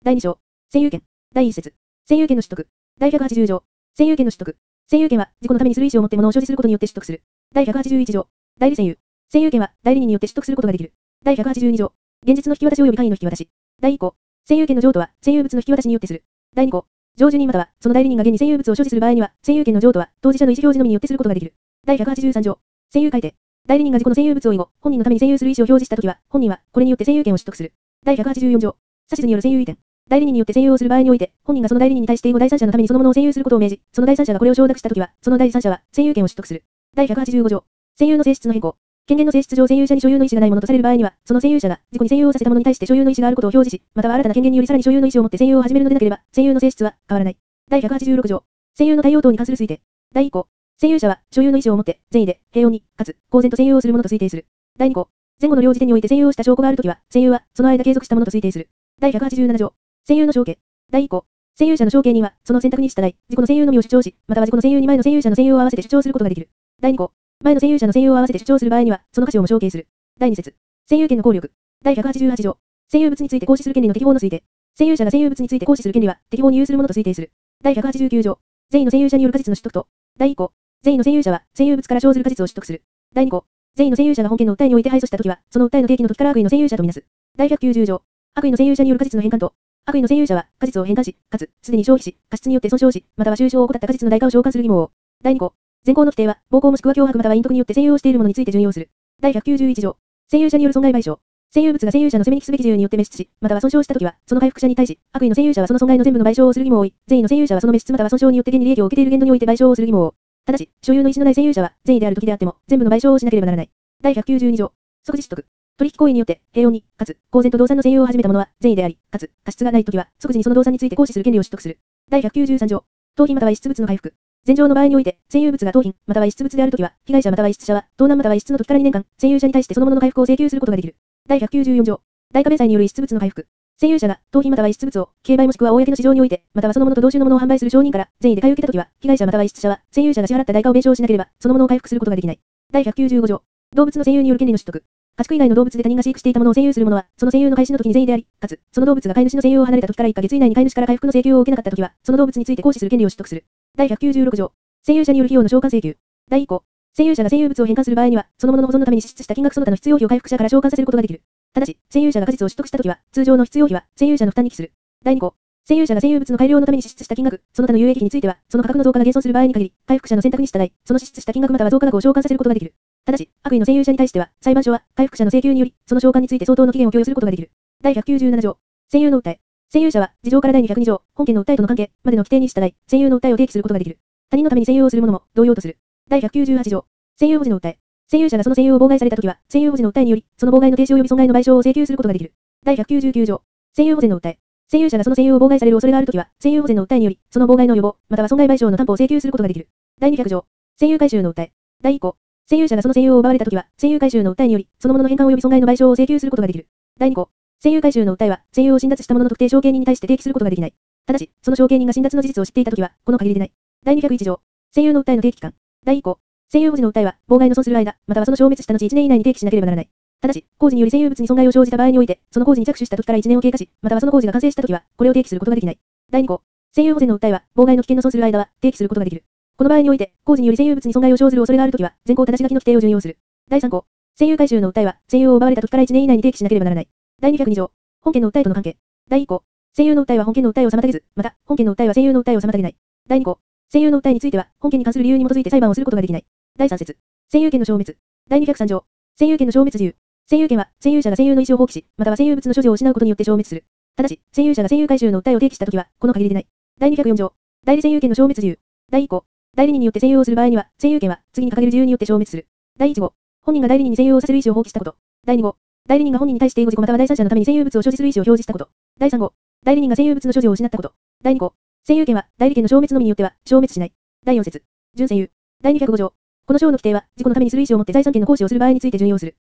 第2章。占有権。第1節。占有権の取得。第180条。占有権の取得。占有権は、自己のためにする意思を持って物を所持することによって取得する。第181条。代理占有。占有権は、代理人によって取得することができる。第182条。現実の引き渡し及び簡易の引き渡し。第2項。占有権の譲渡は、占有物の引き渡しによってする。第2項。譲受人または、その代理人が現に占有物を所持する場合には、占有権の譲渡は、当事者の意思表示のみによってすることができる。第183条。占有改定。代理人が自己の占有物を以後、本人のために占有する意思を表示したときは、本人は、これによって占有権を取得する。第184条。指図による占有移転。代理人によって占有をする場合において、本人がその代理人に対して以後第三者のためにそのものを占有することを命じ、その第三者がこれを承諾したときは、その第三者は、占有権を取得する。第185条。占有の性質の変更。権限の性質上占有者に所有の意思がないものとされる場合には、その占有者が自己に占有をさせたものに対して所有の意思があることを表示し、または新たな権限によりさらに所有の意思を持って占有を始めるのでなければ、占有の性質は変わらない。第186条。占有の対応等に関する推定。第1項。占有者は所有の意思を持って善意で平穏にかつ公然と占有をするものと推定する。第2項。前後の両時点において占有をした証拠があるときは、占有はその間継続したものと推定する。第187条。占有の承継。第1項。占有者の承継人はその選択に従い、自己の占有のみを主張し、または自己の占有に前の占有者の占有を合わせて主張することができる。第2項。前の占有者の占有を合わせて主張する場合には、その箇所をも承継する。第2節。占有権の効力。第188条。占有物について行使する権利の適法の推定。占有者が占有物について行使する権利は、適法に有するものと推定する。第189条。善意の占有者による果実の取得と。第1項。善意の占有者は、占有物から生ずる果実を取得する。第2項。善意の占有者が本件の訴えにおいて敗訴したときは、その訴えの提起の時から悪意の占有者とみなす。第190条。悪意の占有者による果実の返還と。悪意の占有者は、果実を返還し、かつ、すでに消費し、過失によって損傷し、または収償を怠った果実の代価を償還する義務を。第2項。前項の規定は、暴行もしくは脅迫または隠匿によって占有をしているものについて準用する。第191条。占有者による損害賠償。占有物が占有者の責めに帰すべき自由によって滅失し、または損傷したときは、その回復者に対し、悪意の占有者はその損害の全部の賠償をする義務を負い、善意の占有者はその滅失または損傷によって現に利益を受けている限度において賠償をする義務を。ただし、所有の意思のない占有者は、善意であるときであっても、全部の賠償をしなければならない。第192条。即時取得。取引行為によって、平穏に、かつ、公然と動産の占有を始めた者は、善意であり、かつ、過失がないときは、即時にその動産について行使する権利を取得する。第193条。盗品または遺失物の回復。前条の場合において、占有物が盗品、または遺失物であるときは、被害者または遺失者は、盗難または遺失の時から2年間、占有者に対してそのものの回復を請求することができる。第194条。代価弁済による遺失物の回復。占有者が、盗品または遺失物を、競売もしくは公の市場において、またはそのものと同種のものを販売する商人から、善意で買い受けたときは、被害者または遺失者は、占有者が支払った代価を弁償しなければ、そのものを回復することができない。第195条。動物の占有による権利の取得。家畜以外の動物で他人が飼育していたものを占有する者は、その占有の開始の時に善意であり、かつ、その動物が飼い主の占有を離れた時から1ヶ月以内に飼い主から回復の請求を受けなかった時は、その動物について行使する権利を取得する。第196条。占有者による費用の償還請求。第1項。占有者が占有物を返還する場合には、そのものの保存のために支出した金額その他の必要費を回復者から償還させることができる。ただし、占有者が果実を取得したときは、通常の必要費は占有者の負担に帰する。第2項。占有者が占有物の改良のために支出した金額、その他の有益費については、その価格の増加が減損する場合に限り、回復者の選択に従い、その支出した金額または増加額を償還させることができる。ただし、悪意の占有者に対しては、裁判所は、回復者の請求により、その償還について相当の期限を供与することができる。第197条。占有の訴え。占有者は、事情から第202条、本件の訴えとの関係までの規定に従い、占有の訴えを提起することができる。他人のために占有をする者も、同様とする。第198条。占有保持の訴え。占有者がその占有を妨害されたときは、占有保持の訴えにより、その妨害の停止及び損害の賠償を請求することができる。第199条。占有保全の訴え。占有者がその占有を妨害される恐れがあるときは、占有保全の訴えにより、その妨害の予防、または損害賠償の担保を請求することができる。第200条。占有回収の訴え。第1項。占有者がその占有を奪われたときは、占有回収の訴えにより、そのものの返還及び損害の賠償を請求することができる。第2項。占有回収の訴えは、占有を侵奪した者の特定承継人に対して提起することができない。ただし、その承継人が侵奪の事実を知っていたときは、この限りでない。第201条。占有の訴えの提起期間。第1項。占有保持の訴えは、妨害の損する間、またはその消滅した後1年以内に提起しなければならない。ただし、工事により占有物に損害を生じた場合において、その工事に着手した時から1年を経過し、またはその工事が完成した時は、これを提起することができない。第2項。占有保全の訴えは、妨害の危険の損する間は、提起することができる。この場合において、工事により占有物に損害を生ずる恐れがあるときは、前項正し書きの規定を準用する。第3項。占有回収の訴えは、占有を奪われた時から1年以内に提起しなければならない。第202条。本件の訴えとの関係。第1項。占有の訴えは本件の訴えを妨げず、また、本件の訴えは占有の訴えを妨げない。第2項。占有の訴えについては、本件に関する理由に基づいて裁判をすることができない。第3節。占有権の消滅。第203条。占有権の消滅自由。占有権は、占有者が占有の意思を放棄し、または占有物の所持を失うことによって消滅する。ただし、占有者が占有回収の訴えを提起したときは、この限りでない。第204条。代理占有権の消滅自由。第1項。代理人によって占有をする場合には、占有権は、次に掲げる自由によって消滅する。第1号。本人が代理人に占有をさせる意思を放棄したこと。第2号。代理人が本人に対して以後自己または第三者のために占有物を所持する意思を表示したこと。第3号。代理人が占有物の所持を失ったこと。第2項。占有権は、代理権の消滅のみによっては、消滅しない。第4節。準占有。第205条。この章の規定は、自己のためにする意思を持って財産権の行使をする場合について準用する。